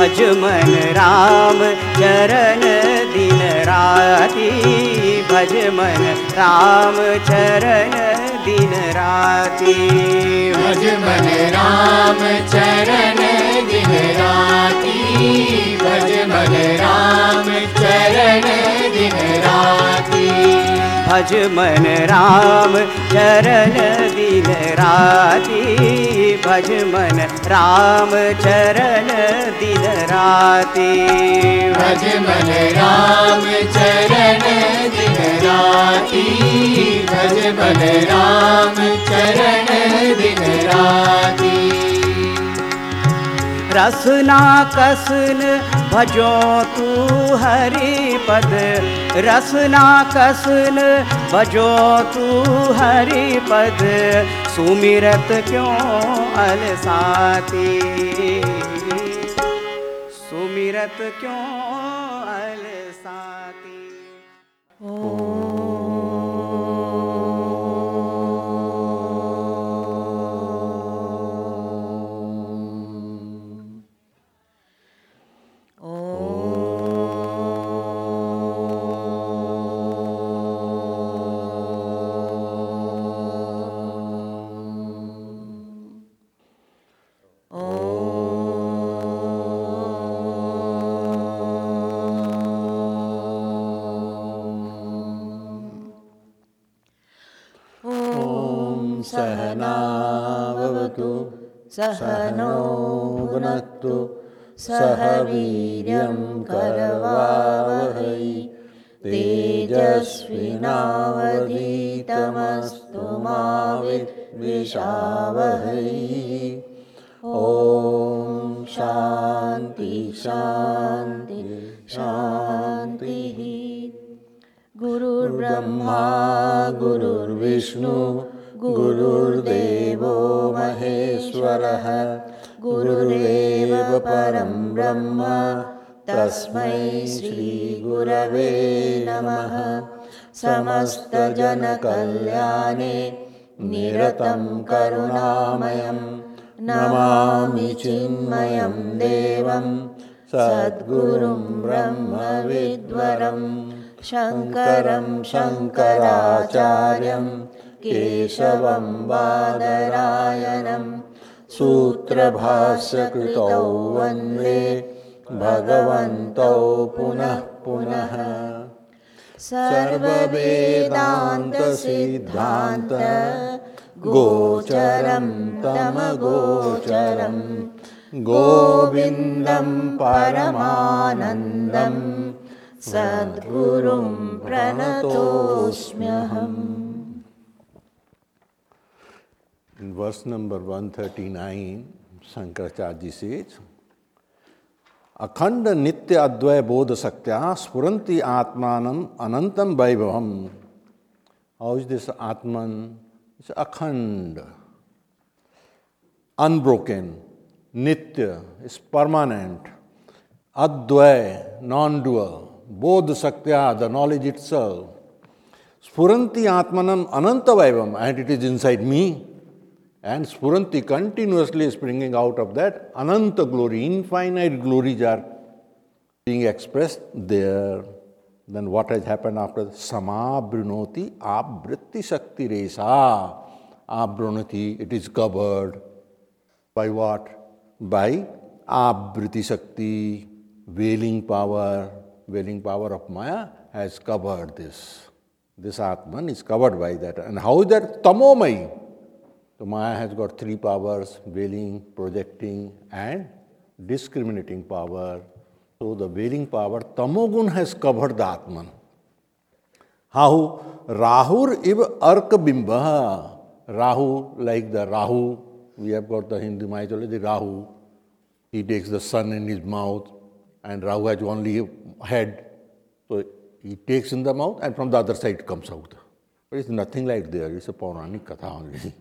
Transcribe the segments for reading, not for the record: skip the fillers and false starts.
भज मन राम चरण दिन राति, भज मन राम चरण दिन राति, भज मन राम चरण दिन राति, भज मन राम चरण दिन राति, भज मन राम चरण दिन राति, भज मन राम चरण दिन राति, भज मन राम चरण दिन राति, भज मन राम चरण दिन राति। रसना कसन भजो तू हरि पद, रसना कसन भजो तू हरि पद, सुमिरत क्यों अलसाती, सुमिरत क्यों अलसाती। सहनावतु सहनो भुनक्तु सह वीर्यं करवावहै तेजस्विनावधीतमस्तु मा विद्विषावहै। ॐ शान्ति शान्ति शान्तिः। गुरुर्ब्रह्मा गुरुर्विष्णु गुरुर्देवो महेश्वरः, गुरुरेव परं ब्रह्म तस्मै श्री गुरवे नमः। समस्तजनकल्याणे निरतं करुणामयं नमामि चिन्मयं देवं सद्गुरुं ब्रह्मविद्वरं शङ्करं शङ्कराचार्यं केशवं बादरायणं सूत्रभाष्यकृतौ वन्दे भगवन्तौ पुनः पुनः। सर्ववेदान्तसिद्धान्त गोचरं तमगोचरं गोविन्दं परमानन्दं सद्गुरुं प्रणतोऽस्म्यहम्। In verse number 139, Shankaracharya ji says, Akhanda nitya advaya bodha saktya spuranti atmanam anantam vaibhavam. How is this Atman? It's akhanda, unbroken, nitya, is permanent, advaya, non-dual, bodha saktya, the knowledge itself, spuranti atmanam ananta vaibhavam, and it is inside me. And Spuranti continuously springing out of that Ananta glory, infinite glories are being expressed there. Then what has happened after? Samabrunoti abritti shakti resa. Abrunoti, it is covered. By what? By abritti shakti, veiling power. Veiling power of Maya has covered this. This Atman is covered by that. And how is that? Tamomai. So Maya has got three powers: veiling, projecting, and discriminating power. So the veiling power, Tamogun, has covered the Atman. How? Rahur iv arkabimba. Rahu, like the Rahu, we have got the Hindu mythology, Rahu. He takes the sun in his mouth, and Rahu has only a head. So he takes in the mouth, and from the other side comes out. But it's nothing like there, it's a Pauranic Katha only.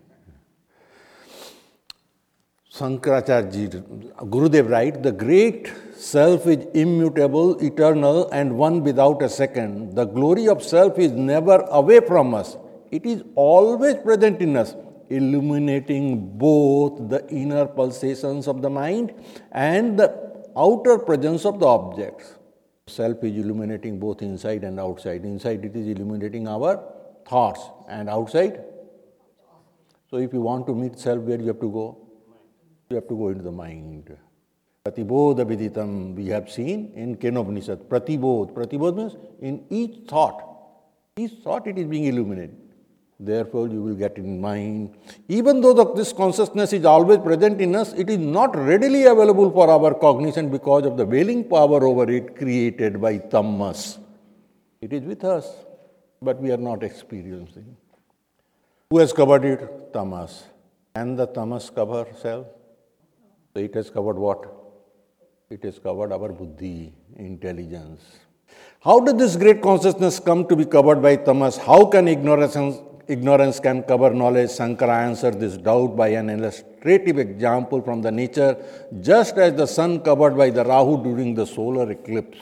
Shankaracharya, Gurudev writes, the great self is immutable, eternal, and one without a second. The glory of self is never away from us. It is always present in us, illuminating both the inner pulsations of the mind and the outer presence of the objects. Self is illuminating both inside and outside. Inside it is illuminating our thoughts, and outside. So if you want to meet self, where you have to go? You have to go into the mind. Pratibodha viditam, we have seen in Kenopanishad. Pratibodh. Pratibodh means in each thought it is being illuminated. Therefore, you will get in mind. Even though this consciousness is always present in us, it is not readily available for our cognition because of the veiling power over it created by tamas. It is with us, but we are not experiencing. Who has covered it? Tamas. And the tamas cover self? So it has covered what? It has covered our buddhi, intelligence. How did this great consciousness come to be covered by tamas? How can ignorance can cover knowledge? Sankara answered this doubt by an illustrative example from the nature, just as the sun covered by the Rahu during the solar eclipse.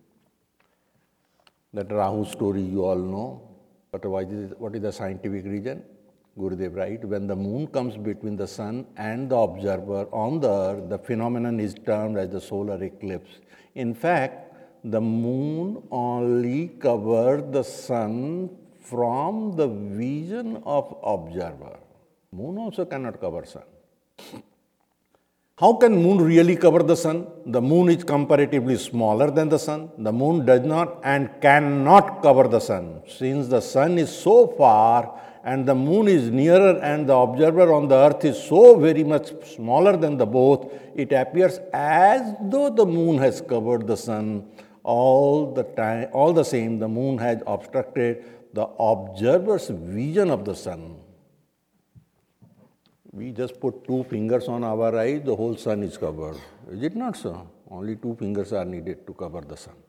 That Rahu story you all know. But what is the scientific reason? Gurudev writes, when the moon comes between the sun and the observer on the earth, the phenomenon is termed as the solar eclipse. In fact, the moon only covers the sun from the vision of observer. Moon also cannot cover sun. How can moon really cover the sun? The moon is comparatively smaller than the sun. The moon does not and cannot cover the sun. Since the sun is so far and the moon is nearer and the observer on the earth is so very much smaller than the both, it appears as though the moon has covered the sun. All the same, the moon has obstructed the observer's vision of the sun. We just put 2 fingers on our eyes, the whole sun is covered. Is it not so? Only 2 fingers are needed to cover the sun.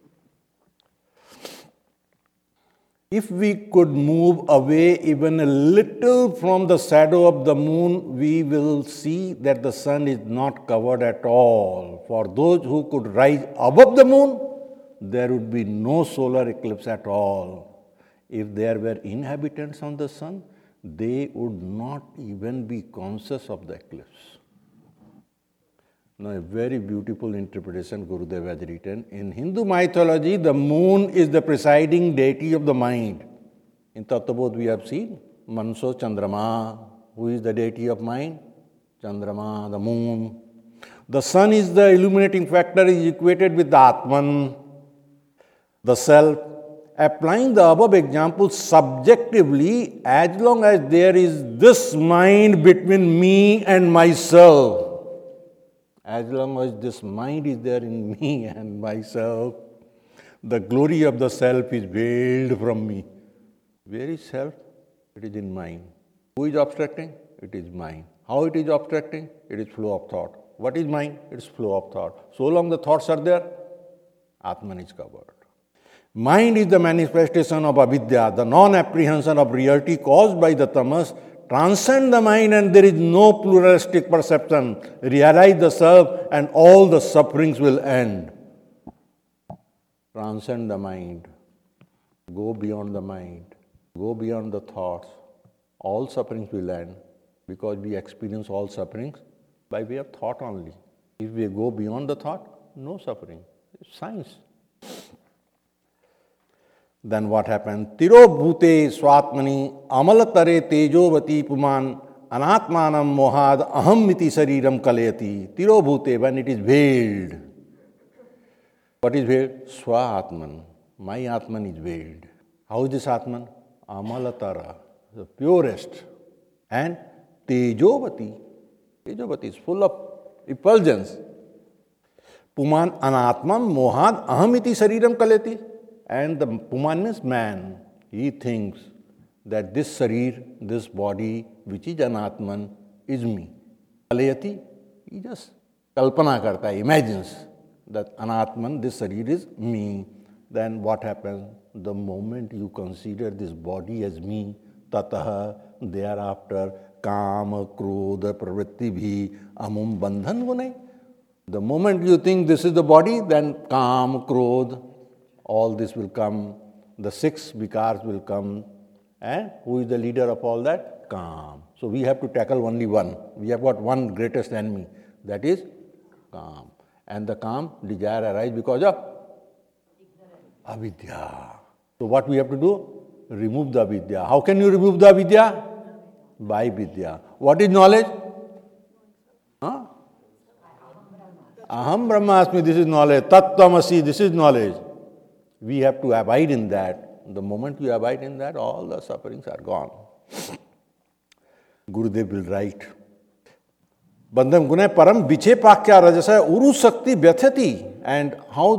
If we could move away even a little from the shadow of the moon, we will see that the sun is not covered at all. For those who could rise above the moon, there would be no solar eclipse at all. If there were inhabitants on the sun, they would not even be conscious of the eclipse. Now, a very beautiful interpretation Gurudev has written. In Hindu mythology, the moon is the presiding deity of the mind. In Tattvabodh, we have seen Manso Chandrama. Who is the deity of mind? Chandrama, the moon. The sun is the illuminating factor, is equated with the Atman, the self. Applying the above example subjectively, as long as there is this mind between me and myself, as long as this mind is there in me and myself, the glory of the self is veiled from me. Where is self? It is in mind. Who is obstructing? It is mind. How it is obstructing? It is flow of thought. What is mind? It is flow of thought. So long the thoughts are there, Atman is covered. Mind is the manifestation of avidya, the non-apprehension of reality caused by the tamas. Transcend the mind and there is no pluralistic perception. Realize the self and all the sufferings will end. Transcend the mind. Go beyond the mind. Go beyond the thoughts. All sufferings will end because we experience all sufferings by way of thought only. If we go beyond the thought, no suffering. It's science. Then what happened? Tiro bhute swatmani amalatare tejovati puman anatmanam mohad ahammiti sariram kalayati. Tiro bhute, when it is veiled. What is veiled? Swatman. My Atman is veiled. How is this Atman? Amalatara, the purest. And tejovati. Tejovati is full of effulgence. Puman anatman mohad ahammiti sariram kalayati. And the Puman means man. He thinks that this sarir, this body, which is anatman, is me. Kalayati, he just kalpana karta, imagines that anatman, this sarir is me. Then what happens? The moment you consider this body as me, tataha, thereafter, kama, krodha, pravritti bhi, amum bandhan gunai. The moment you think this is the body, then kam, krodha, all this will come, the 6 vikars will come, and who is the leader of all that? Kam. So we have to tackle only one. We have got one greatest enemy, that is Kam. And the calm, desire arises because of avidya. So what we have to do? Remove the avidya. How can you remove the avidya? By vidya. What is knowledge? Huh? Aham Brahmasmi, this is knowledge. Tat Tvamasi, this is knowledge. We have to abide in that. The moment you abide in that, all the sufferings are gone. Gurudev will write, Bandham Gunay Param Biche Pakya Rajasa Uru Sakti Vyathati. And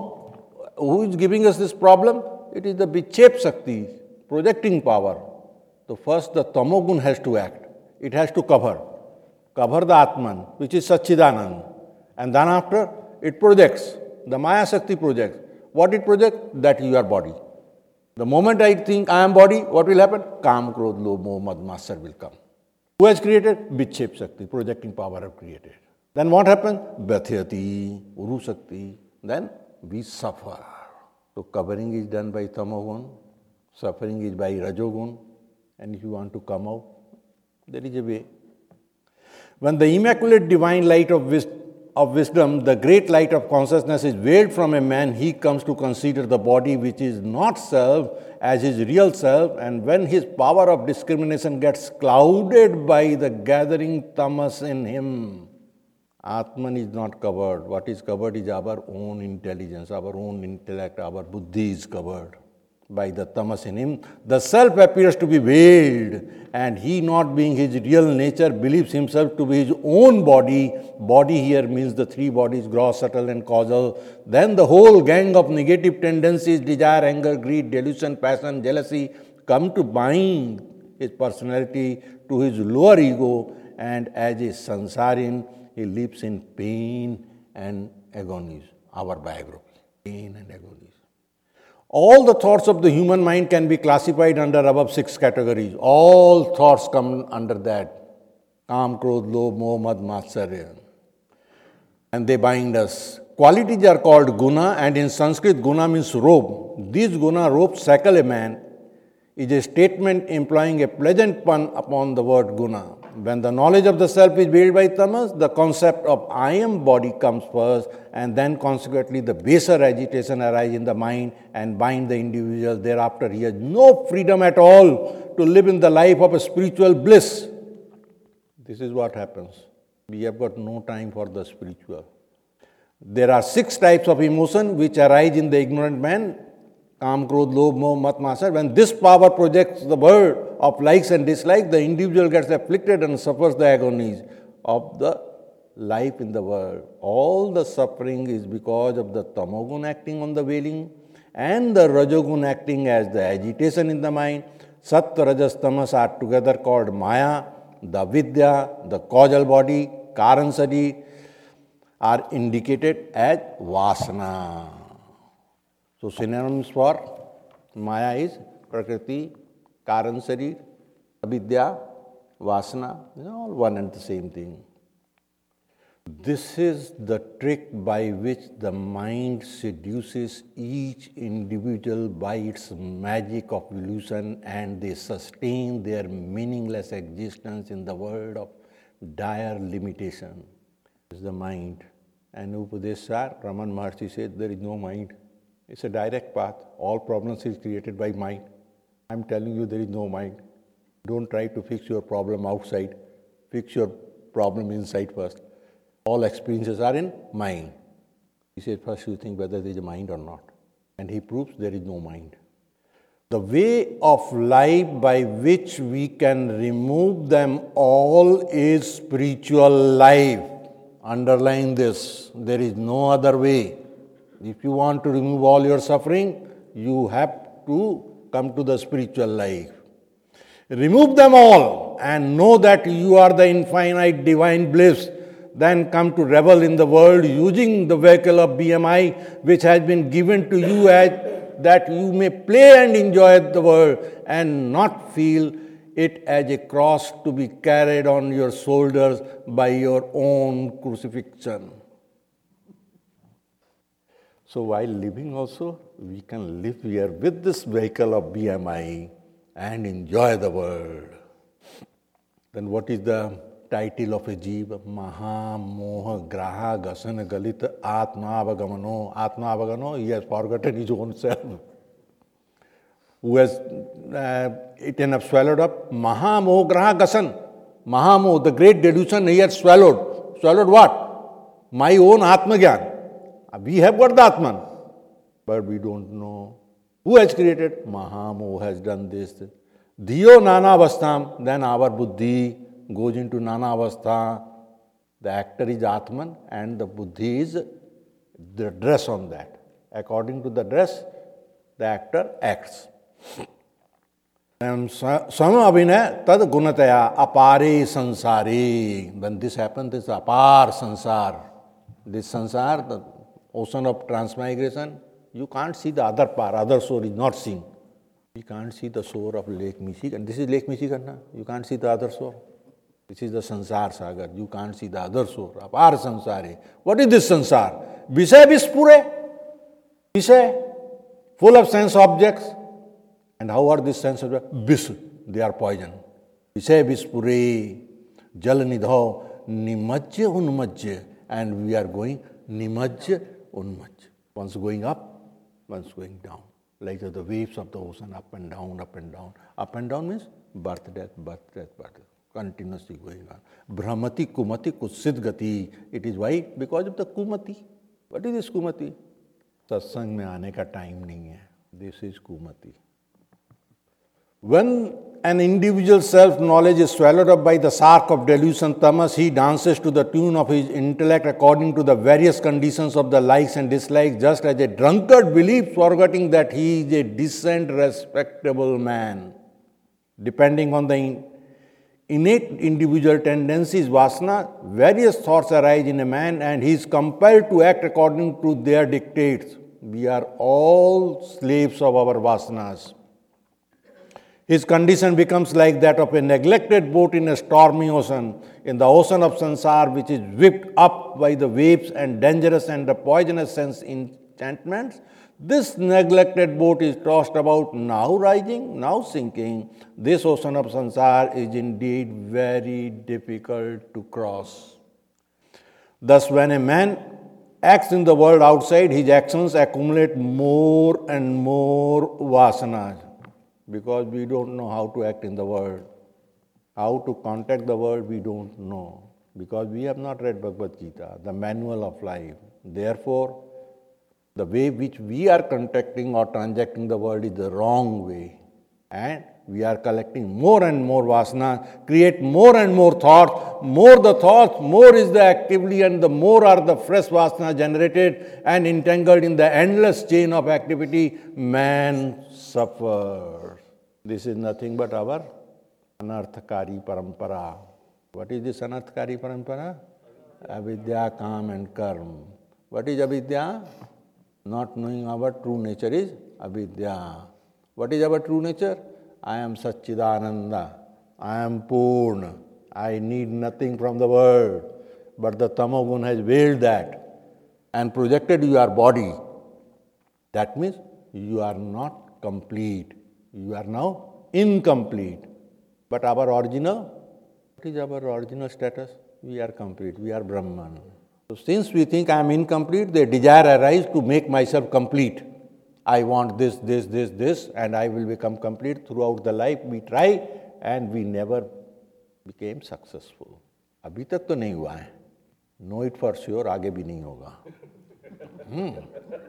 who is giving us this problem? It is the Bichep Sakti, projecting power. So first the Tamogun has to act. It has to cover the Atman, which is Satchidanand. And then after, it projects. The Maya Shakti projects. What it projects? That you are body. The moment I think I am body, what will happen? Kam, Krodh, Lobh, Moh, Mad, Matsar will come. Who has created? Bichep Shakti, projecting power have created. Then what happens? Bhathyati, Uru Shakti. Then we suffer. So covering is done by Tamogun, suffering is by Rajogun. And if you want to come out, there is a way. When the immaculate divine light of wisdom, the great light of consciousness is veiled from a man, he comes to consider the body which is not self as his real self, and when his power of discrimination gets clouded by the gathering tamas in him, Atman is not covered. What is covered is our own intelligence, our own intellect, our buddhi is covered by the tamas in him. The self appears to be veiled, and he, not being his real nature, believes himself to be his own body. Body here means the three bodies, gross, subtle and causal. Then the whole gang of negative tendencies, desire, anger, greed, delusion, passion, jealousy, come to bind his personality to his lower ego, and as a sansarin, he lives in pain and agonies. Our biography, pain and agonies. All the thoughts of the human mind can be classified under above 6 categories. All thoughts come under that. Kam, Krodh, Lobh, Moh, Mad, Matsarya. And they bind us. Qualities are called guna, and in Sanskrit, guna means robe. These guna robes shackle a man is a statement implying a pleasant pun upon the word guna. When the knowledge of the self is veiled by tamas, the concept of I am body comes first, and then consequently the baser agitation arises in the mind and bind the individual. Thereafter he has no freedom at all to live in the life of a spiritual bliss. This is what happens. We have got no time for the spiritual. There are 6 types of emotion which arise in the ignorant man. Kam, Krodh, Lobh, Moh, Mat, Matsar. When this power projects the world of likes and dislikes, the individual gets afflicted and suffers the agonies of the life in the world. All the suffering is because of the tamogun acting on the veiling and the rajogun acting as the agitation in the mind. Sat, Rajas, Tamas are together called Maya. The Vidya, the causal body, Karan Sari are indicated as Vasana. So synonyms for Maya is Prakriti, Karan Sari, Avidya, Vasana, they are all one and the same thing. This is the trick by which the mind seduces each individual by its magic of illusion, and they sustain their meaningless existence in the world of dire limitation. This is the mind. And Upadeshar, Raman Maharshi said there is no mind. It's a direct path. All problems is created by mind. I'm telling you there is no mind. Don't try to fix your problem outside. Fix your problem inside first. All experiences are in mind. He said first you think whether there is a mind or not. And he proves there is no mind. The way of life by which we can remove them all is spiritual life. Underline this. There is no other way. If you want to remove all your suffering, you have to come to the spiritual life. Remove them all and know that you are the infinite divine bliss. Then come to revel in the world using the vehicle of BMI, which has been given to you as that you may play and enjoy the world and not feel it as a cross to be carried on your shoulders by your own crucifixion. So while living also, we can live here with this vehicle of BMI and enjoy the world. Then what is the title of a jiva, Maha Moha Graha Gasana Galita Atmavagamo. Atmavagamo, he has forgotten his own self. Who has eaten up, swallowed up? Maha Moha Graha Gasan. Mahamoh, the great delusion, he has swallowed. Swallowed what? My own Atma Gyan. We have got the Atman, but we don't know. Who has created? Mahamoh has done this. Dhiyo Nana Avastham, then our Buddhi goes into Nana Avastha. The actor is Atman and the Buddhi is the dress on that. According to the dress, the actor acts. Samabhina tad gunataya apare sansari. When this happens, this apar sansar. This sansar, the ocean of transmigration, you can't see the other par, other shore is not seen. You can't see the shore of Lake Michigan. This is Lake Michigan, na? You can't see the other shore. This is the sansar sagar. You can't see the other shore. Apar sansari. What is this sansar? Vishay vispure. Vishay, full of sense objects. And how are these sense objects? Bis, they are poison. Vishay vispure, jal nidho, nimajya unmajya. And we are going nimajya unmajya. Once going up, once going down. Like the waves of the ocean, up and down, up and down. Up and down means birth, death, birth, death, birth, death. Continuously going on. Brahmati, Kumati, Kusit Gati. It is why? Because of the Kumati. What is this Kumati? Satsang mein aane ka time nahi hai. This is Kumati. When an individual self-knowledge is swallowed up by the sark of delusion, tamas, he dances to the tune of his intellect according to the various conditions of the likes and dislikes, just as a drunkard believes, forgetting that he is a decent, respectable man. Depending on the innate individual tendencies, vasana, various thoughts arise in a man and he is compelled to act according to their dictates. We are all slaves of our vasanas. His condition becomes like that of a neglected boat in a stormy ocean. In the ocean of sansar, which is whipped up by the waves and dangerous and the poisonous sense enchantments, this neglected boat is tossed about, now rising, now sinking. This ocean of sansar is indeed very difficult to cross. Thus, when a man acts in the world outside, his actions accumulate more and more vasanas. Because we don't know how to act in the world. How to contact the world, we don't know. Because we have not read Bhagavad Gita, the manual of life. Therefore, the way which we are contacting or transacting the world is the wrong way. And we are collecting more and more vasana, create more and more thoughts. More the thoughts, more is the activity, and the more are the fresh vasana generated and entangled in the endless chain of activity, man suffers. This is nothing but our anarthakari parampara. What is this anarthakari parampara? Avidya, kam and karma. What is avidya? Not knowing our true nature is avidya. What is our true nature? I am Satchidananda. I am Purna. I need nothing from the world. But the Tamagun has veiled that and projected your body. That means you are not complete. You are now incomplete. But our original, what is our original status? We are complete. We are Brahman. So since we think I am incomplete, the desire arises to make myself complete. I want this, this, this, this, and I will become complete. Throughout the life we try and we never became successful. अभी तक तो नहीं हुआ है. Know it for sure, आगे भी नहीं होगा.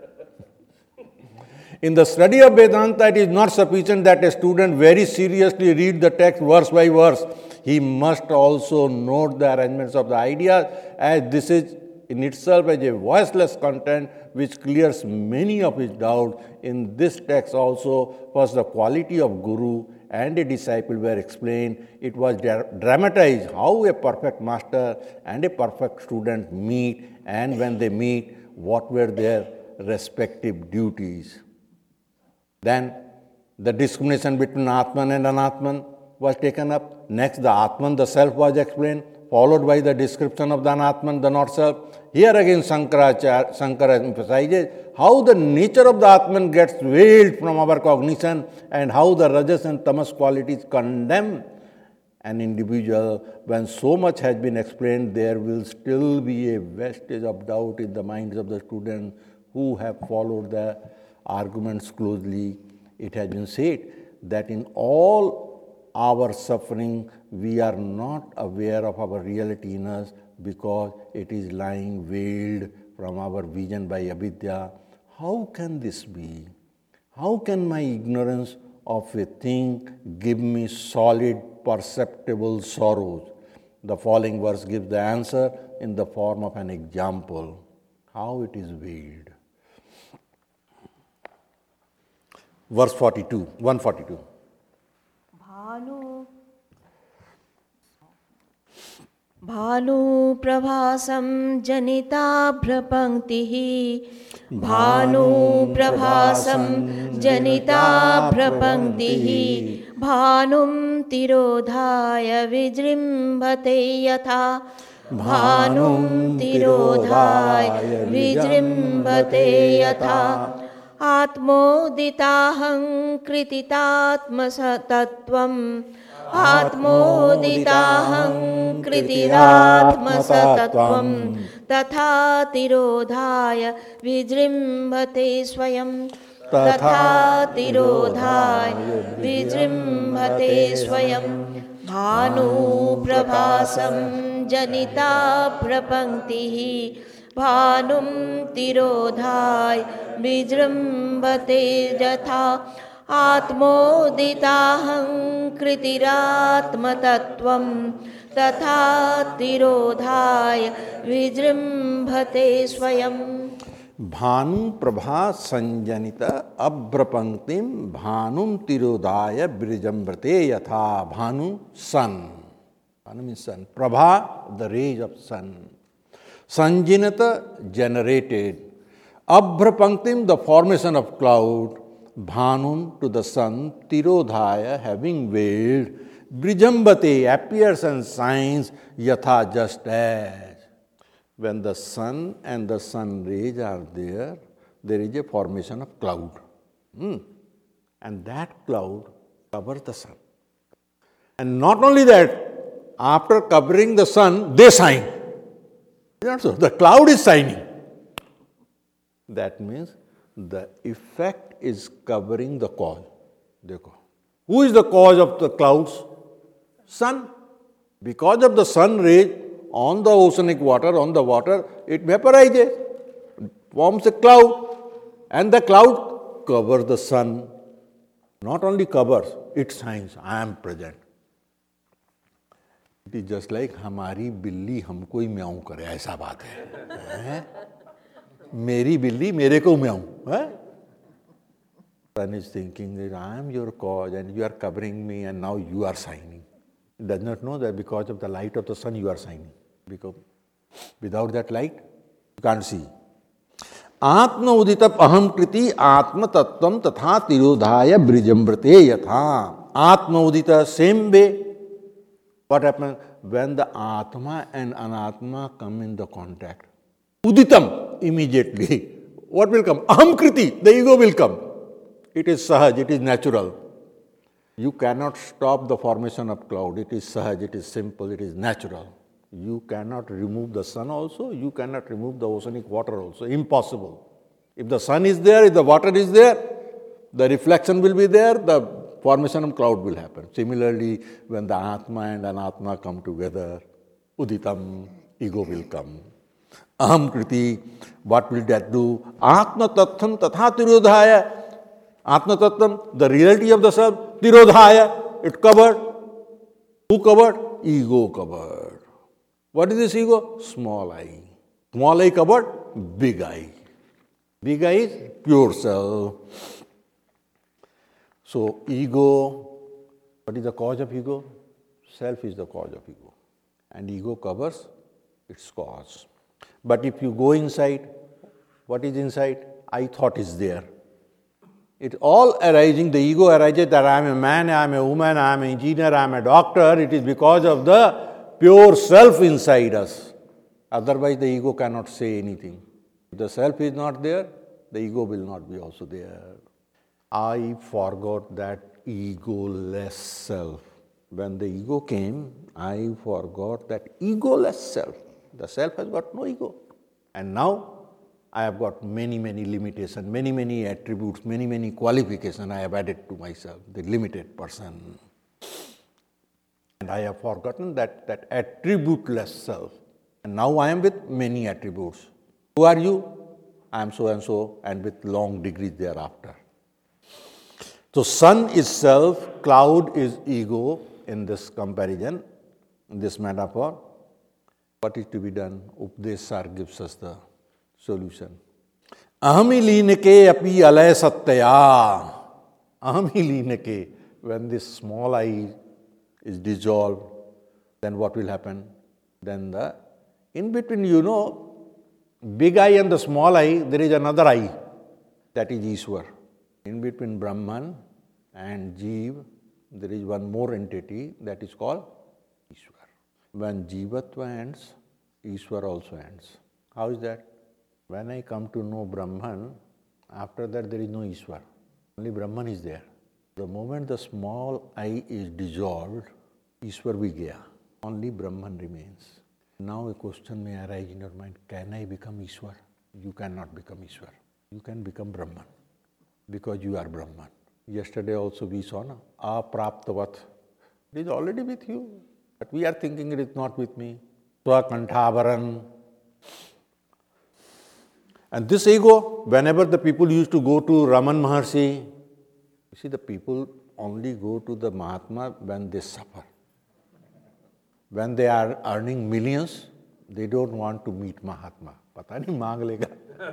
In the study of Vedanta, it is not sufficient that a student very seriously read the text verse by verse. He must also note the arrangements of the ideas, as this is in itself as a voiceless content which clears many of his doubts. In this text also, first the quality of Guru and a disciple were explained. It was dramatized how a perfect master and a perfect student meet, and when they meet, what were their respective duties. Then the discrimination between Atman and Anatman was taken up. Next, the Atman, the self, was explained, followed by the description of the Anatman, the not self. Here again Shankara emphasizes how the nature of the Atman gets veiled from our cognition and how the Rajas and Tamas qualities condemn an individual, when so much has been explained, there will still be a vestige of doubt in the minds of the students who have followed the arguments closely. It has been said that in all our suffering, we are not aware of our reality in us because it is lying veiled from our vision by avidya. How can this be? How can my ignorance of a thing give me solid, perceptible sorrows? The following verse gives the answer in the form of an example, how it is veiled. Verse 42, 142. भानुप्रभासं जनिताभ्रपङ्क्तिः भानुप्रभासं जनिताभ्रपङ्क्तिः भानुं तिरोधाय विजृम्भते यथा भानुं तिरोधाय विजृम्भते यथा आत्मोदिताहं कृतितात्मसतत्वम् आत्मोदिताहं कृतिरात्मसतत्वं तथा तिरोधाय विजृम्भते स्वयं तथा तिरोधाय विजृम्भते स्वयं भानुप्रभासं जनिता प्रपङ्क्तिः भानुं तिरोधाय विजृम्भते यथा आत्मोदिताहं कृतिरात्मतत्त्वं तथा तिरोधाय विजृम्भते स्वयं भानु प्रभा संजनित अभ्रपंक्तिम भानुम तिरोधाय विजृम्भते यथा. Bhanu, sun. Bhanu means sun. Prabha, the rays of sun. Sanjanita, generated. Abhrapanktim, the formation of cloud. Bhanun, to the sun. Tirodhaya, having veiled. Vijambate, appears and shines. Yatha, just as. When the sun and the sun rays are there is a formation of cloud. And that cloud covers the sun. And not only that, after covering the sun, they shine. So the cloud is shining. That means the effect is covering the cause. Who is the cause of the clouds? Sun. Because of the sun rays on the oceanic water, on the water, it vaporizes, forms a cloud, and the cloud covers the sun. Not only covers, it shines. I am present. It is just like हमारी बिल्ली हमको ही म्याऊं करे, ऐसा बात है? मेरी बिल्ली मेरे को म्याऊं. Sun is thinking that I am your cause and you are covering me and now you are shining. It does not know that because of the light of the sun you are shining. Because without that light, you can't see. Atma udita aham kriti atma tattvam tatha tirodhaya vijambrate yatha. Atma udita, same way. What happens when the Atma and Anatma come in the contact? Uditam, immediately. What will come? Aham kriti, the ego will come. It is sahaj, it is natural. You cannot stop the formation of cloud. It is sahaj, it is simple, it is natural. You cannot remove the sun also, you cannot remove the oceanic water also. Impossible. If the sun is there, if the water is there, the reflection will be there, the formation of cloud will happen. Similarly, when the Atma and Anatma come together, Uditam, ego will come. Aham kriti, what will that do? Atma tattham tatha tirodhaya. Atma tattham, the reality of the self, tirodhaya, it covered. Who covered? Ego covered. What is this ego? Small I. Small I covered, big I. Big I is pure self. So ego, what is the cause of ego? Self is the cause of ego. And ego covers its cause. But if you go inside, what is inside? I thought is there. It's all arising, the ego arises that I am a man, I am a woman, I am an engineer, I am a doctor. It is because of the pure self inside us. Otherwise the ego cannot say anything. If the self is not there, the ego will not be also there. I forgot that egoless self. When the ego came, I forgot that egoless self. The self has got no ego. And now I have got many, many limitations, many, many attributes, many, many qualifications I have added to myself, the limited person. And I have forgotten that attributeless self. And now I am with many attributes. Who are you? I am so and so, and with long degrees thereafter. So sun is self, cloud is ego in this comparison, in this metaphor. What is to be done? Updesar gives us the solution. Ahami linake api alay satyaya. Ahami linake. When this small I is dissolved, then what will happen? Then the in between, big I and the small I, there is another I, that is Ishwar. In between Brahman and Jeev, there is one more entity that is called Ishwar. When Jivatva ends, Ishwar also ends. How is that? When I come to know Brahman, after that there is no Ishwar. Only Brahman is there. The moment the small I is dissolved, Ishwar bhi gaya. Only Brahman remains. Now a question may arise in your mind, can I become Ishwar? You cannot become Ishwar. You can become Brahman because you are Brahman. Yesterday also we saw, apraptavat. It is already with you. But we are thinking it is not with me. Swakantavaran. And this ego, whenever the people used to go to Raman Maharshi, you see the people only go to the Mahatma when they suffer. When they are earning millions, they don't want to meet Mahatma. Pata nahi maang lega.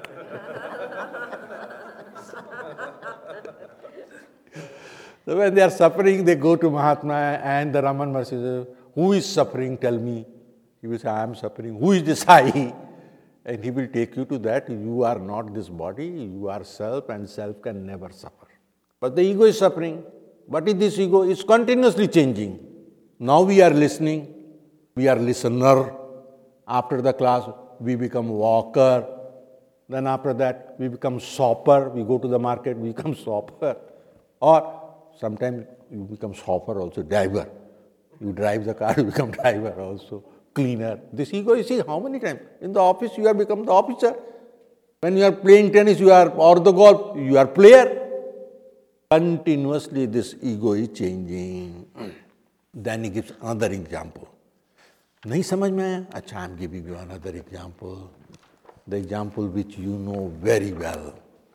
So when they are suffering, they go to Mahatma and the Raman Maharshi says, who is suffering? Tell me. He will say, I am suffering. Who is this I? And he will take you to that. You are not this body, you are self, and self can never suffer. But the ego is suffering. What is this ego? It's continuously changing. Now we are listening. We are listener. After the class, we become walker. Then after that, we become shopper. We go to the market, we become shopper. Or sometimes you become shopper also, driver. You drive the car, you become driver also, cleaner. This ego, you see how many times? In the office, you have become the officer. When you are playing tennis, or the golf, you are player. Continuously, this ego is changing. Then he gives another example. नहीं समझ में आया? अच्छा, I am giving you another example. The example which you know very well.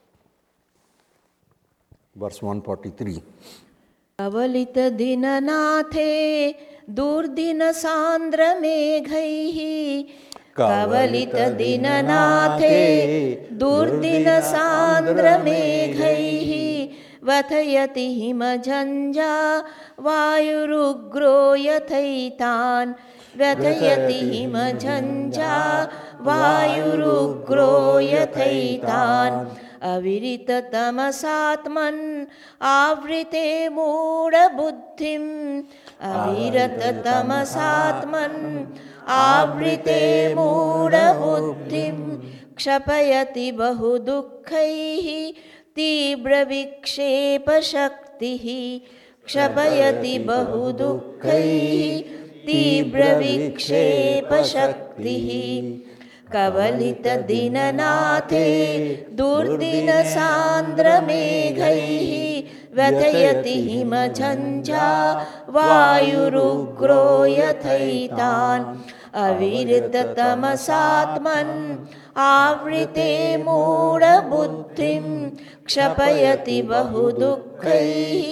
Verse 143. कवलित दीननाथे दुर्दिन सांद्र मेघैः कवलित दीननाथे दुर्दिन सांद्र मेघैः वथयति हिमझञ्झा वायुरुग्रो यथैतान् व्यथयति हिमझञ्झा वायुरुग्रो यथैतान् अविरततमसात्मन् आवृते मूढबुद्धिम् अविरततमसात्मन् आवृते मूढबुद्धिम् क्षपयति बहुदुःखैः तीव्रविक्षेपशक्तिः क्षपयति बहुदुःखैः तीव्रविक्षेपशक्तिः कवलित दीननाथे दुर्दिन सांद्र मेघैः व्यथयति हिमझञ्झा वायुरुग्रो यथैतान् अविरततमसात्मन् आवृते मूढबुद्धिम् क्षपयति बहुदुःखैः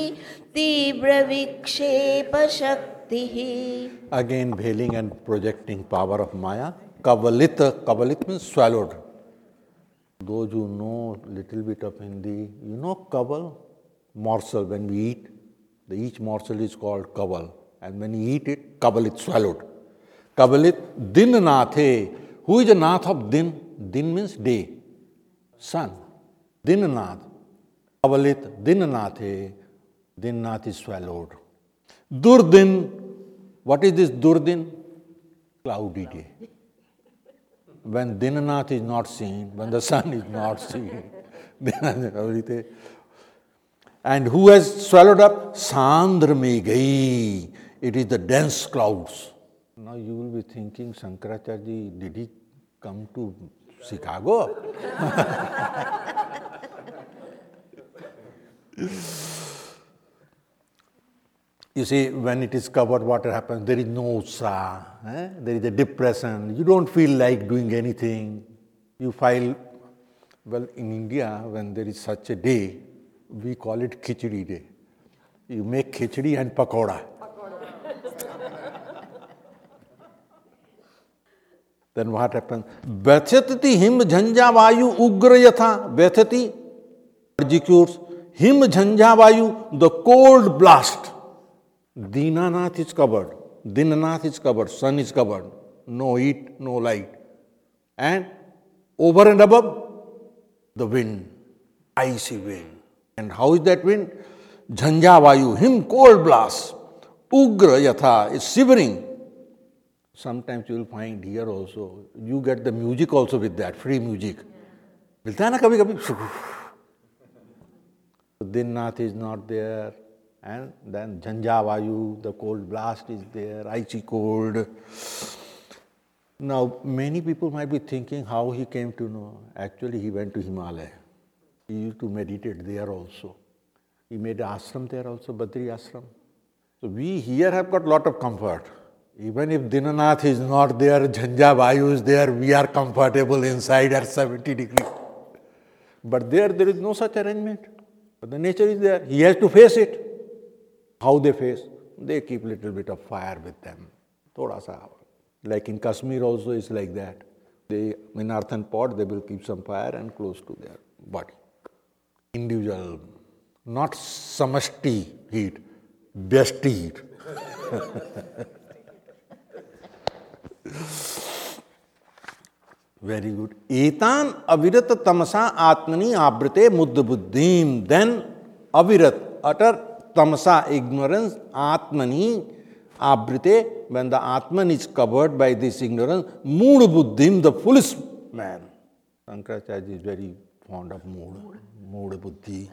तीव्रविक्षेपशक्तिः. Again veiling and projecting power of Maya. Kavalit, Kavalit means swallowed. Those who know little bit of Hindi, you know kaval, morsel when we eat, each morsel is called kaval. And when you eat it, Kavalit, swallowed. Kavalit, Dinnathe. Who is the Nath of Din? Din means day, sun. Dinnanath. Kavalit, Dinnathe. Dinnath is swallowed. Durdin. What is this Durdin? Cloudy day. When Dinanath is not seen, when the sun is not seen. And who has swallowed up? Sandra Meghai. it is the dense clouds. Now you will be thinking, Shankaracharya, did he come to Chicago? You see, when it is covered, what happens? There is no utsaha, there is a depression. You don't feel like doing anything. You feel, well, in India, when there is such a day, we call it khichdi day. You make khichdi and pakoda. Then what happens? Vyathyati him jhanja vayu ugra yatha. Vyathyati executes him jhanja vayu, the cold blast. Dinanath is covered. Dinanath is covered. Sun is covered. No heat, no light. And over and above, the wind, icy wind. And how is that wind? Jhanja vayu, him cold blast. Ugra yatha is shivering. Sometimes you will find here also, you get the music also with that, free music. Milta hai na kabhi kabhi. Dinnath is not there, and then Jhanja Vayu, the cold blast is there, icy cold. Now, many people might be thinking how he came to know. Actually, he went to Himalaya. He used to meditate there also. He made ashram there also, Badri ashram. So we here have got lot of comfort. Even if Dinanath is not there, Jhanja Vayu is there, we are comfortable inside at 70 degrees. But there is no such arrangement. But the nature is there. He has to face it. How they face? They keep little bit of fire with them. Thoda sa. Like in Kashmir also is like that. They, in earthen pot, they will keep some fire and close to their body. Individual, not samashti heat, best heat. Very good. Etan avirat tamasa atmani abrite muddha buddhim. Then avirat, utter tamasa, ignorance, atmani abrite, when the atman is covered by this ignorance, mood buddhim, the foolish man. Shankaracharya is very fond of mood buddhi.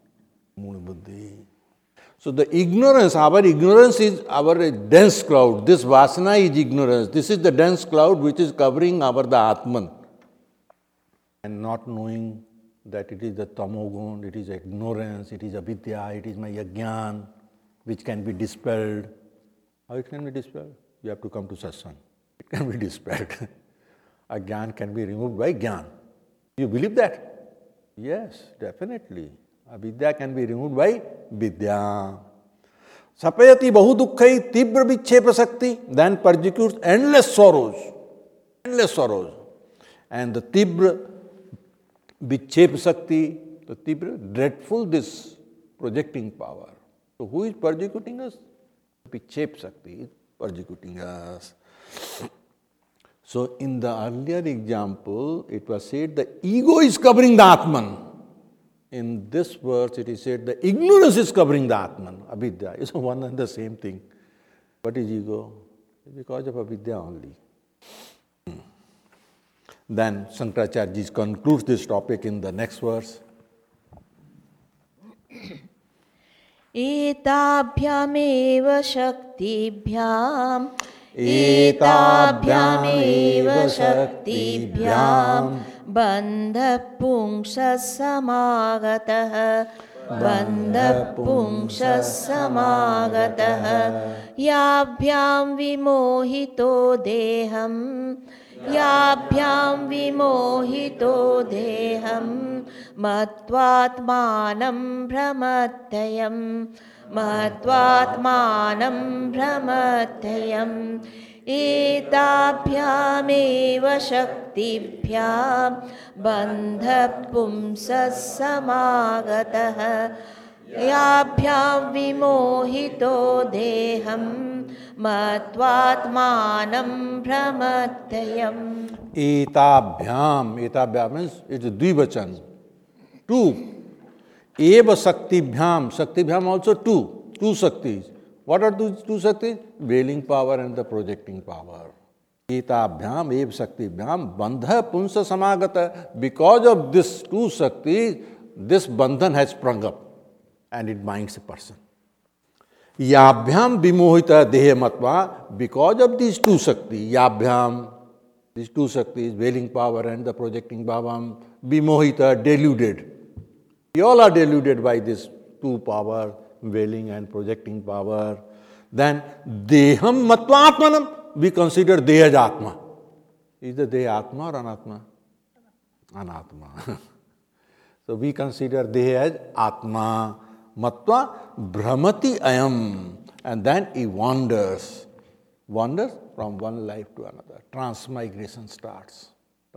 So the ignorance, our ignorance is our dense cloud. This vasana is ignorance. This is the dense cloud which is covering the Atman. And not knowing that it is the tamogun, it is ignorance, it is avidya, it is my ajnan, which can be dispelled. How it can be dispelled? You have to come to satsang. It can be dispelled. Ajnan can be removed by jnana. You believe that? Yes, definitely. Avidya can be removed by vidya. Sapayati bahudukkhai tibra vichhepa sakti, then persecutes endless sorrows. Endless sorrows. And the tibra vichhepa sakti, the tibra, dreadful this projecting power. So who is persecuting us? Vichhepa sakti is persecuting us. So in the earlier example, it was said the ego is covering the Atman. In this verse, it is said the ignorance is covering the Atman, avidya. It's one and the same thing. What is ego? Because of avidya only. Then Shankaracharya concludes this topic in the next verse. एताभ्यामेव शक्तिभ्याम् एताभ्यामेव शक्तिभ्याम् बन्धपुंसः समागतः बन्धपुंसः समागतः याभ्यां विमोहितो देहम् याभ्यां विमोहितो देहं मत्वात्मानं भ्रमत्ययं मत्वात्मानं भ्रमत्ययम् एताभ्यामेव शक्तिभ्यां बन्धपुंसः समागतः याभ्यां विमोहितो देहं मत्वात्मानं भ्रमत्ययम् एताभ्याम, एताभ्याम means it is द्विवचन. Two. Eva shaktiभ्याम, shaktiभ्याम also two shaktis. What are those two shaktis? Veiling power and the projecting power. Etabhyam, ev shaktibyam, bandha punsa samagata. Because of this two shaktis, this bandhan has sprung up and it binds a person. Yabhyam vimohita dehe matva, because of these two Shakti, Yabhyam, these two Shaktis, veiling power and the projecting bhavam, vimohita, deluded. We all are deluded by this two power, veiling and projecting power. Then deham matva atmanam, we consider deha as atma. Is the deha atma or anatma? Anatma. So we consider deha as atma. Matva brahmati ayam, and then he wanders from one life to another. Transmigration starts.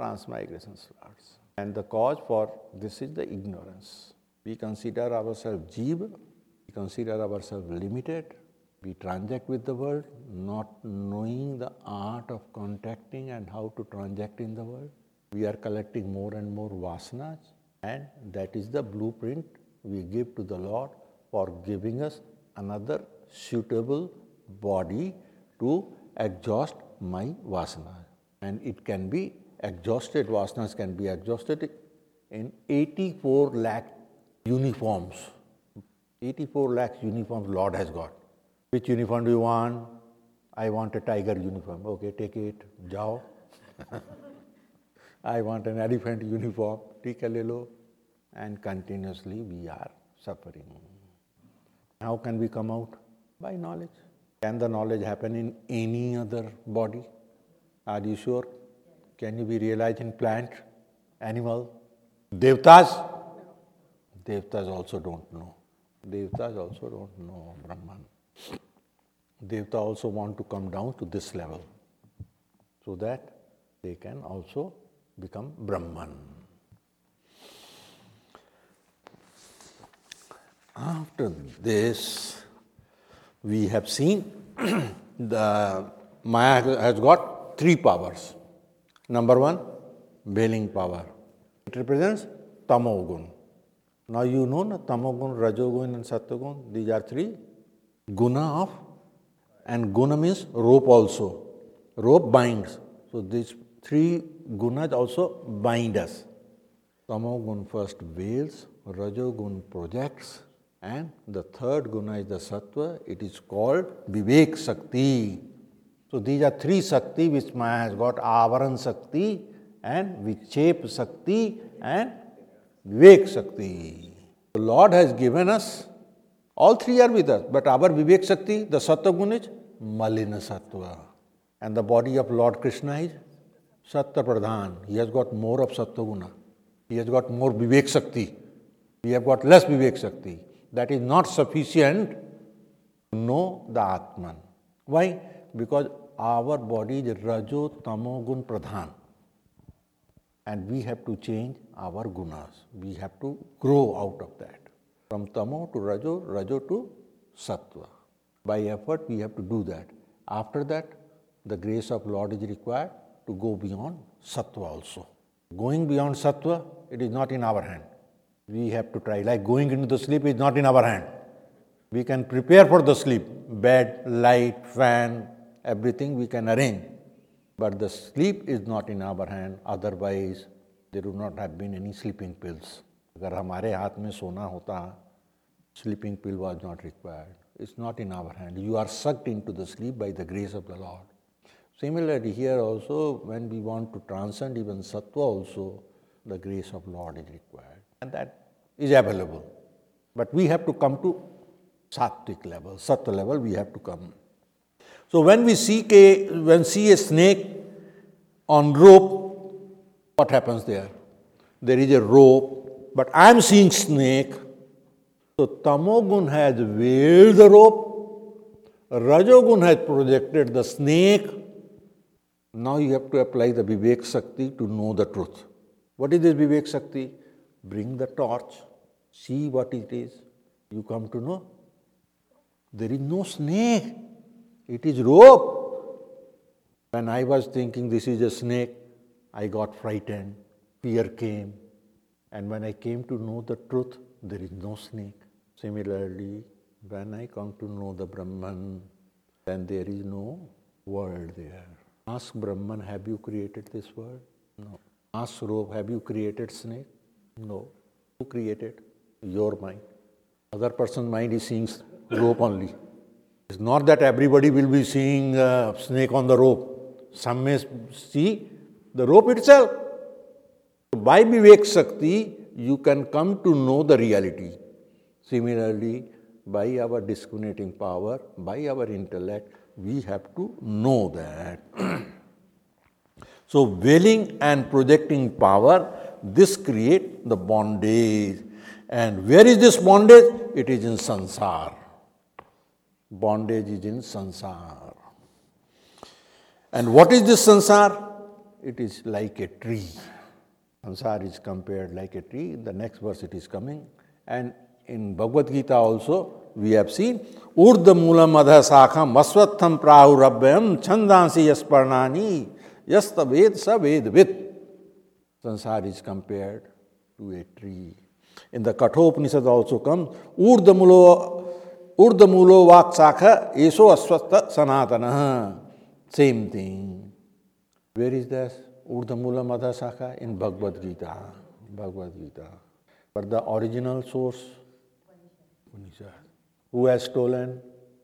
And the cause for this is the ignorance. We consider ourselves jiva, we consider ourselves limited, we transact with the world, not knowing the art of contacting and how to transact in the world. We are collecting more and more vasanas, and that is the blueprint we give to the Lord for giving us another suitable body to exhaust my vasanas. And it can be exhausted, vasanas can be exhausted in 84 lakh uniforms. 84 lakh uniforms Lord has got. Which uniform do you want? I want a tiger uniform. Okay, take it, jao. I want an elephant uniform. Take a little. And continuously we are suffering. How can we come out? By knowledge. Can the knowledge happen in any other body? Are you sure? Can you be realized in plant, animal? Devtas? Devtas also don't know. Devtas also don't know Brahman. Devta also want to come down to this level so that they can also become Brahman. After this, we have seen the Maya has got three powers. Number one, veiling power. It represents Tamogun. Now you know na, Tamogun, Rajogun and Sattvagun, these are three guna of, and guna means rope also. Rope binds. So these three gunas also bind us. Tamogun first veils, Rajogun projects, and the third guna is the Sattva. It is called Vivek Shakti. So these are three Shakti which Maya has got: Avaran Shakti and Vichep Shakti and Vivek Shakti. The Lord has given us, all three are with us, but our Vivek Shakti, the Sattva guna is Malina Sattva. And the body of Lord Krishna is Sattva Pradhan. He has got more of Sattva guna. He has got more Vivek Shakti. We have got less Vivek Shakti. That is not sufficient to know the Atman. Why? Because our body is Rajo Tamo Gun Pradhan. And we have to change our gunas. We have to grow out of that. From Tamo to Rajo, Rajo to Sattva. By effort, we have to do that. After that, the grace of Lord is required to go beyond Sattva also. Going beyond Sattva, it is not in our hand. We have to try. Like going into the sleep is not in our hand. We can prepare for the sleep. Bed, light, fan, everything we can arrange. But the sleep is not in our hand. Otherwise, there would not have been any sleeping pills. अगर हमारे हाथ में सोना होता, sleeping pill was not required. It's not in our hand. You are sucked into the sleep by the grace of the Lord. Similarly, here also, when we want to transcend even Sattva also, the grace of Lord is required. And that is available. But we have to come to Sattvic level, Sattva level, we have to come. So when we see a snake on rope, what happens there? There is a rope, but I am seeing snake. So Tamogun has veiled the rope, Rajogun has projected the snake. Now you have to apply the Vivek Shakti to know the truth. What is this Vivek Shakti? Bring the torch, see what it is. You come to know. There is no snake. It is rope. When I was thinking this is a snake, I got frightened. Fear came. And when I came to know the truth, there is no snake. Similarly, when I come to know the Brahman, then there is no world there. Ask Brahman, have you created this world? No. Ask rope, have you created snake? No. Who created? Your mind. Other person's mind is seeing rope only. It's not that everybody will be seeing a snake on the rope. Some may see the rope itself. By Vivek Shakti, you can come to know the reality. Similarly, by our discriminating power, by our intellect, we have to know that. So, willing and projecting power, this creates the bondage. And where is this bondage? It is in sansar. Bondage is in sansar. And what is this sansar? It is like a tree. Sansar is compared like a tree. In the next verse it is coming. And in Bhagavad Gita also we have seen Urdha Moolam Adha Sakham Aswatham Prahurabhyam Chandansi Yasparnani Yasta Sa Ved. Sansar is compared to a tree. In the Kathopanishad also comes Urdha Mulo Vak Sakha Eso Aswatha Sanatana. Same thing. Where is this? Urdha Mula Madha Sakha in Bhagavad Gita. But the original source? Who has stolen?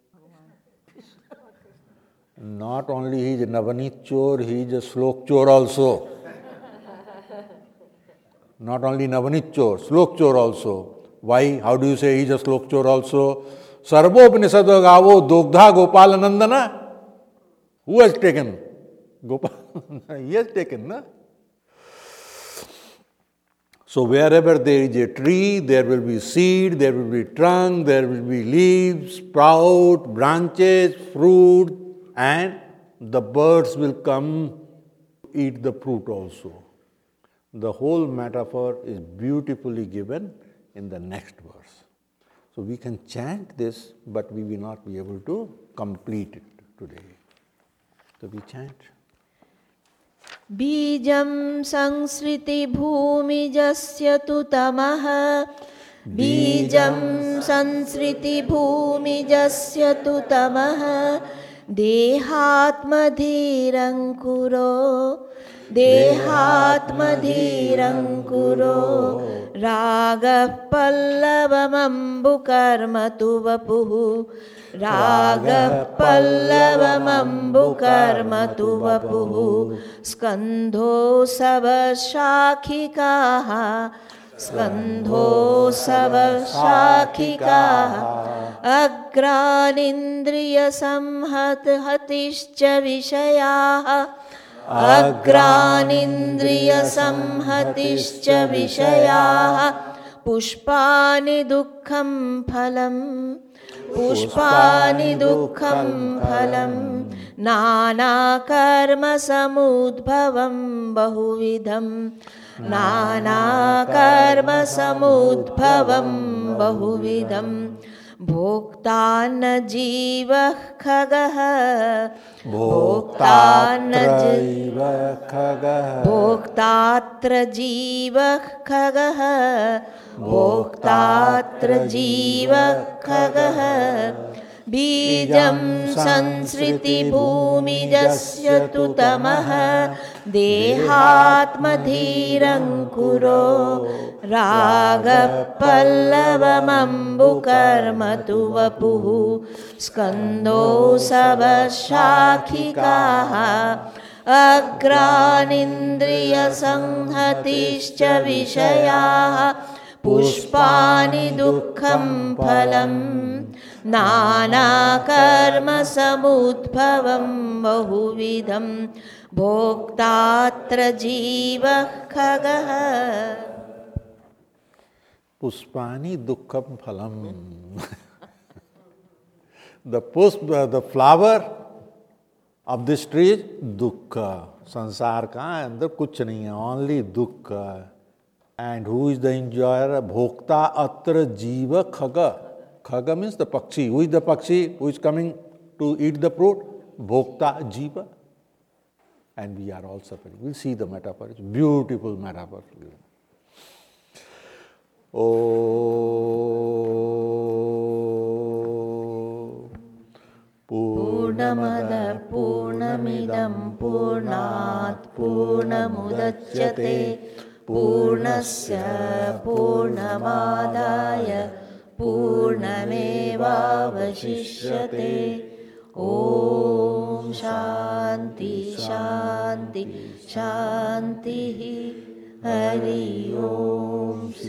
Not only he is a Navanit Chor, he is a Slok Chor also. Not only Navanit Chor, Slok Chor also. Why? How do you say he is a Slok Chor also? Sarvopnisad Gavo Dogdha Gopalanandana. Who has taken? Gopal. He has taken, na? So wherever there is a tree, there will be seed, there will be trunk, there will be leaves, sprout, branches, fruit, and the birds will come eat the fruit also. The whole metaphor is beautifully given in the next verse. So we can chant this, but we will not be able to complete it today. So we chant. Bijam sansriti bhumijasya tu tamaha. Bijam sansriti bhumijasya tu tamaha. Dehatmadhirankuro. Dehatmadhirankuro. Raga pallavamambukarmatu vapuhu. Raga pallavamambukarmatu vapuhu. Skandho savashakhikaha. Skandho savashakhikaha. Agranindriya samhatischa vishayaha. Agranindriya samhatischa vishayaha. Pushpani dukkham phalam. Pushpani dukkham phalam. Nana karma samudbhavam bahuvidham. Nana karma samudbhavam bahuvidham. Bhoktana jivah khagah. Bhoktatra jivah khagah. Bhoktatra jivah khagah. Bijam sansriti bhumijasya tu tamaha. Dehatmadhirankuro. Raga pallavamambukarmatu vapuhu. Skandho savashakhikaha. Agranindriya sanhatischa vishayaha. Pushpani dukkham phalam. Nana karma samudbhavam bahuvidham. Bhoktatra jivah khagah. Pushpani dukkham phalam. The flower of this tree is dukkha. Sansar ka andar kuch nahi hai, only dukkha. And who is the enjoyer? Bhokta atra jiva khaga. Khaga means the pakshi. Who is the pakshi who is coming to eat the fruit? Bhokta jiva. And we are all suffering. We'll see the metaphor. It's beautiful metaphor. Oh. Purnamada Purnamidam Purnat Purnamudachyate Purnasya Purnamadaya पूर्णमेवावशिष्यते। ॐ शान्ति शान्ति शान्तिः। हरि ओम।